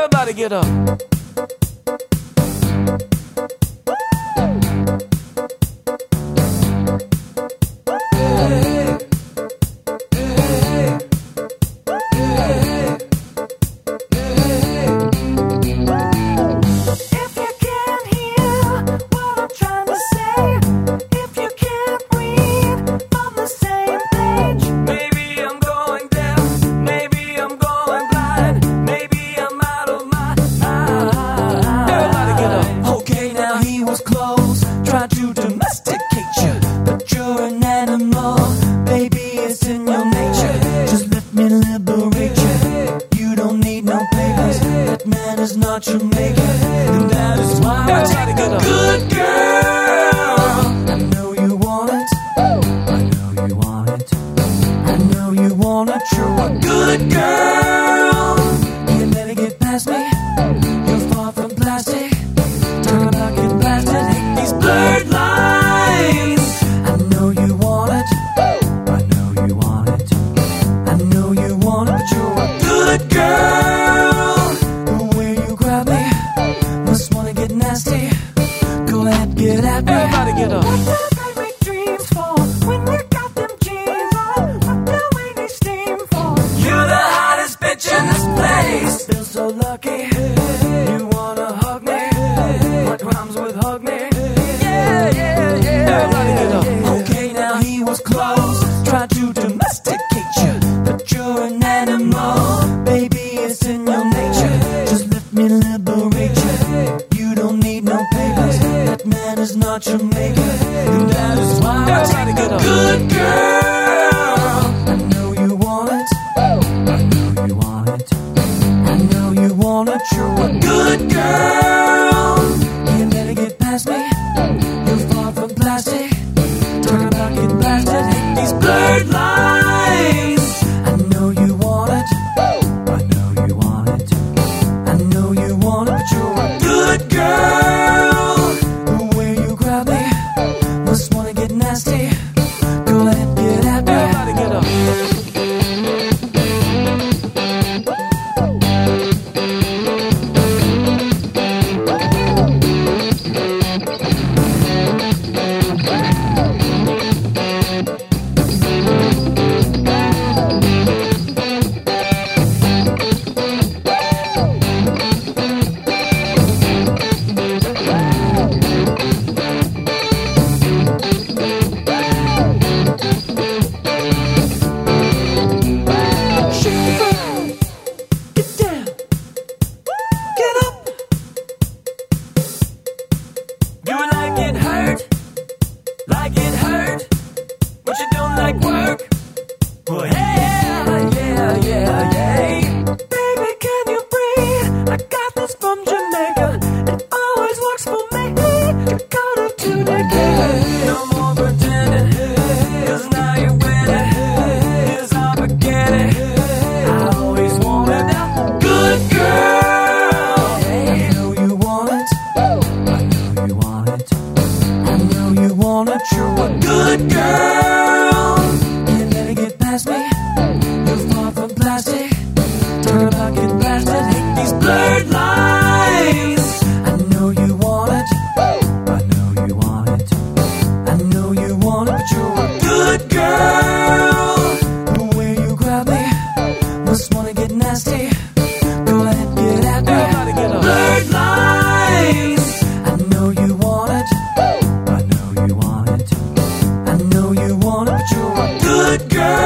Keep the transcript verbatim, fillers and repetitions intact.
Everybody get up. Not your maker, and that is why I try to get a good girl. I know you want it, I know you want it, I know you want it. You're a good girl. You better get past me. You're far from plastic. Turn about, get blasted. Hate these blurred lines. I know you want it, I know you want it, I know you want it, but you're a good girl. Nasty. Go ahead, get at me. Everybody get up. What do they make dreams for? When you got them jeans on, what do we need steam for? You're the hottest bitch in this place. Feel so lucky. You wanna hug me? What rhymes with hug me? Yeah, yeah, yeah. Everybody get up. Okay, now he was close. Tried to domesticate you, but you're an animal. Baby, it's in your nature. Just let me liberate you. You don't need no papers. That man is not your maker, and that is why I try to get a good girl. I know you want it, I know you want it, I know you want it. You're a good girl. You better get past me. You're far from plastic. Turn about, get blasted. Hate these blurred lines. I know you want it, I know you want it, I know you want it, but you're a good girl. The way you grab me, must wanna get nasty. Go ahead, get at me. Everybody get up. You're a good girl. You better get past me. You're far from plastic. Turn about, get blasted. Hate these blurred lines. I know you want it, I know you want it, I know you want it, but you're a good girl. The way you grab me, must wanna get nasty. Go ahead, get at me. Everybody get up. Blurred lines. I know you want it, I know you want it, I know you want it, but you're a good girl.